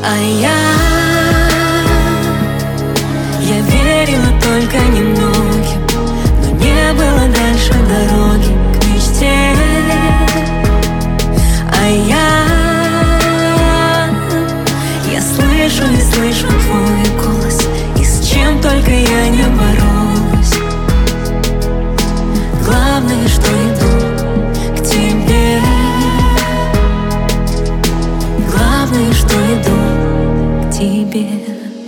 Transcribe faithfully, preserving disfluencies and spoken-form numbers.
А я, я верила только немногим, но не было дальше дороги к мечте. А я, я слышу и слышу твой голос, и с чем только я не боролась. Главное, что иду к тебе. Главное, что иду к тебе.